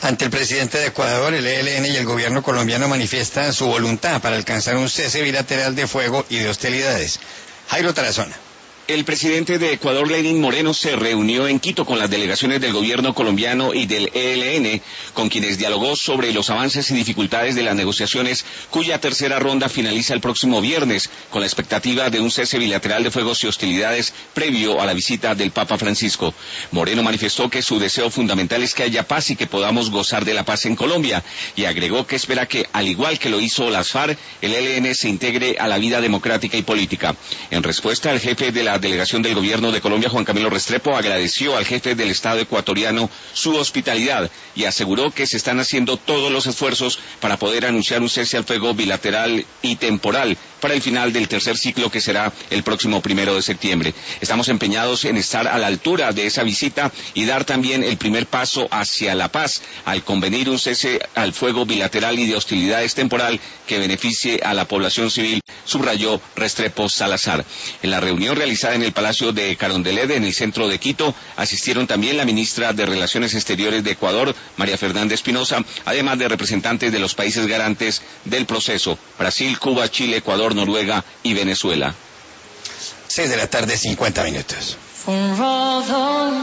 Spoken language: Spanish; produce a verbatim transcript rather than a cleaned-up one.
Ante el presidente de Ecuador, el E L N y el gobierno colombiano manifiestan su voluntad para alcanzar un cese bilateral de fuego y de hostilidades. Jairo Tarazona. El presidente de Ecuador, Lenín Moreno, se reunió en Quito con las delegaciones del gobierno colombiano y del E L N, con quienes dialogó sobre los avances y dificultades de las negociaciones, cuya tercera ronda finaliza el próximo viernes, con la expectativa de un cese bilateral de fuegos y hostilidades previo a la visita del Papa Francisco. Moreno manifestó que su deseo fundamental es que haya paz y que podamos gozar de la paz en Colombia, y agregó que espera que, al igual que lo hizo las FARC, el E L N se integre a la vida democrática y política. En respuesta, el jefe de la La delegación del gobierno de Colombia, Juan Camilo Restrepo, agradeció al jefe del Estado ecuatoriano su hospitalidad y aseguró que se están haciendo todos los esfuerzos para poder anunciar un cese al fuego bilateral y temporal para el final del tercer ciclo, que será el próximo primero de septiembre. Estamos empeñados en estar a la altura de esa visita y dar también el primer paso hacia la paz al convenir un cese al fuego bilateral y de hostilidades temporal que beneficie a la población civil, subrayó Restrepo Salazar. En la reunión realizada en el Palacio de Carondelet, en el centro de Quito, asistieron también la ministra de Relaciones Exteriores de Ecuador, María Fernanda Espinosa, además de representantes de los países garantes del proceso: Brasil, Cuba, Chile, Ecuador, Noruega y Venezuela. Seis de la tarde, cincuenta minutos.